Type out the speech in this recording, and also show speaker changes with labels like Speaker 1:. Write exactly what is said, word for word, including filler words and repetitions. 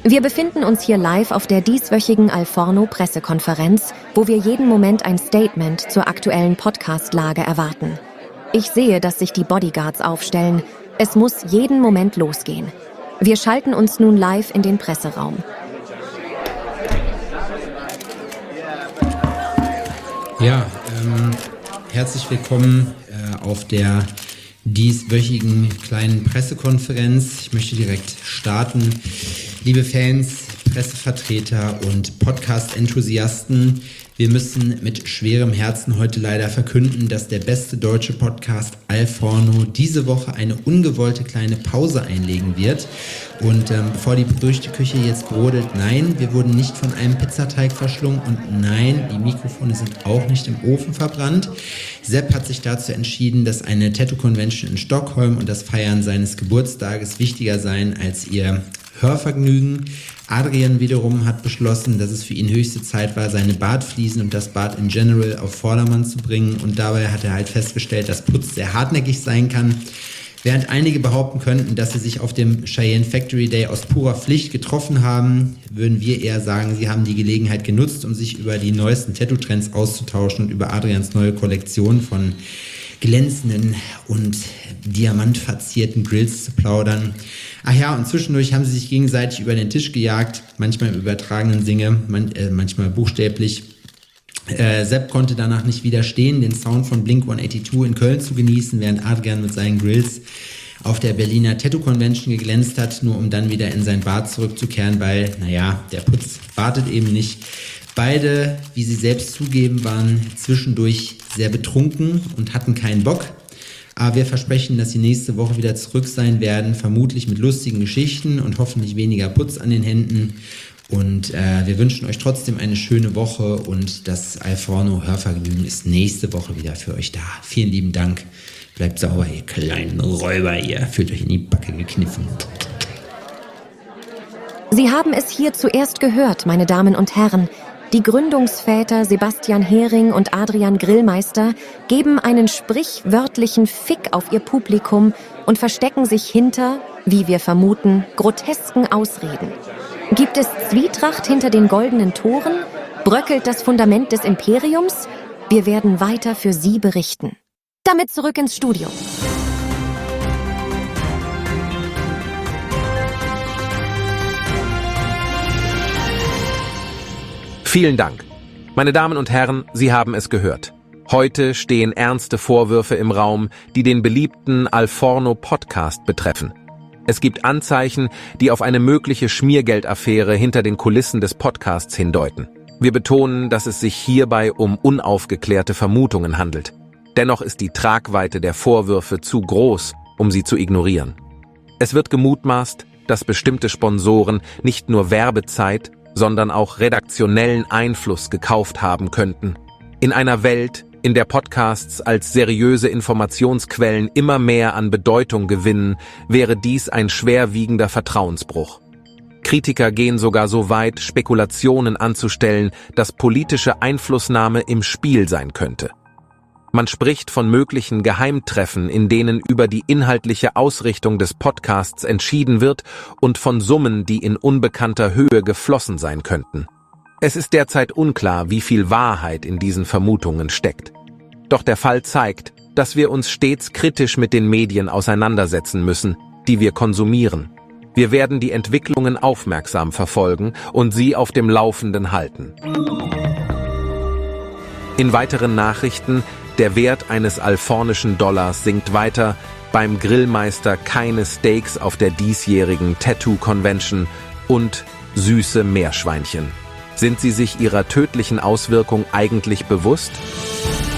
Speaker 1: Wir befinden uns hier live auf der dieswöchigen Alforno-Pressekonferenz, wo wir jeden Moment ein Statement zur aktuellen Podcast-Lage erwarten. Ich sehe, dass sich die Bodyguards aufstellen. Es muss jeden Moment losgehen. Wir schalten uns nun live in den Presseraum.
Speaker 2: Ja, ähm, herzlich willkommen äh, auf der dieswöchigen kleinen Pressekonferenz. Ich möchte direkt starten. Liebe Fans, Pressevertreter und Podcast-Enthusiasten, wir müssen mit schwerem Herzen heute leider verkünden, dass der beste deutsche Podcast Alforno diese Woche eine ungewollte kleine Pause einlegen wird. Und ähm, bevor die Gerüchteküche jetzt brodelt, nein, wir wurden nicht von einem Pizzateig verschlungen und nein, die Mikrofone sind auch nicht im Ofen verbrannt. Sepp hat sich dazu entschieden, dass eine Tattoo-Convention in Stockholm und das Feiern seines Geburtstages wichtiger seien als ihr Hörvergnügen. Adrian wiederum hat beschlossen, dass es für ihn höchste Zeit war, seine Bartfliesen und das Bart in general auf Vordermann zu bringen, und dabei hat er halt festgestellt, dass Putz sehr hartnäckig sein kann. Während einige behaupten könnten, dass sie sich auf dem Cheyenne Factory Day aus purer Pflicht getroffen haben, würden wir eher sagen, sie haben die Gelegenheit genutzt, um sich über die neuesten Tattoo-Trends auszutauschen und über Adrians neue Kollektion von glänzenden und diamantverzierten Grills zu plaudern. Ach ja, und zwischendurch haben sie sich gegenseitig über den Tisch gejagt, manchmal im übertragenen Sinne, man, äh, manchmal buchstäblich. Äh, Sepp konnte danach nicht widerstehen, den Sound von Blink hundertzweiundachtzig in Köln zu genießen, während Adrian mit seinen Grills auf der Berliner Tattoo Convention geglänzt hat, nur um dann wieder in sein Bad zurückzukehren, weil, naja, der Putz wartet eben nicht. Beide, wie sie selbst zugeben, waren zwischendurch sehr betrunken und hatten keinen Bock. Aber wir versprechen, dass sie nächste Woche wieder zurück sein werden, vermutlich mit lustigen Geschichten und hoffentlich weniger Putz an den Händen. Und äh, wir wünschen euch trotzdem eine schöne Woche, und das Alforno Hörvergnügen ist nächste Woche wieder für euch da. Vielen lieben Dank. Bleibt sauber, ihr kleinen Räuber, ihr fühlt euch in die Backe gekniffen.
Speaker 1: Sie haben es hier zuerst gehört, meine Damen und Herren. Die Gründungsväter Sebastian Hering und Adrian Grillmeister geben einen sprichwörtlichen Fick auf ihr Publikum und verstecken sich hinter, wie wir vermuten, grotesken Ausreden. Gibt es Zwietracht hinter den goldenen Toren? Bröckelt das Fundament des Imperiums? Wir werden weiter für Sie berichten. Damit zurück ins Studio.
Speaker 3: Vielen Dank. Meine Damen und Herren, Sie haben es gehört. Heute stehen ernste Vorwürfe im Raum, die den beliebten Alforno-Podcast betreffen. Es gibt Anzeichen, die auf eine mögliche Schmiergeldaffäre hinter den Kulissen des Podcasts hindeuten. Wir betonen, dass es sich hierbei um unaufgeklärte Vermutungen handelt. Dennoch ist die Tragweite der Vorwürfe zu groß, um sie zu ignorieren. Es wird gemutmaßt, dass bestimmte Sponsoren nicht nur Werbezeit, sondern auch redaktionellen Einfluss gekauft haben könnten. In einer Welt, in der Podcasts als seriöse Informationsquellen immer mehr an Bedeutung gewinnen, wäre dies ein schwerwiegender Vertrauensbruch. Kritiker gehen sogar so weit, Spekulationen anzustellen, dass politische Einflussnahme im Spiel sein könnte. Man spricht von möglichen Geheimtreffen, in denen über die inhaltliche Ausrichtung des Podcasts entschieden wird, und von Summen, die in unbekannter Höhe geflossen sein könnten. Es ist derzeit unklar, wie viel Wahrheit in diesen Vermutungen steckt. Doch der Fall zeigt, dass wir uns stets kritisch mit den Medien auseinandersetzen müssen, die wir konsumieren. Wir werden die Entwicklungen aufmerksam verfolgen und Sie auf dem Laufenden halten. In weiteren Nachrichten: Der Wert eines alfornischen Dollars sinkt weiter, beim Grillmeister keine Steaks auf der diesjährigen Tattoo Convention und süße Meerschweinchen. Sind Sie sich ihrer tödlichen Auswirkung eigentlich bewusst?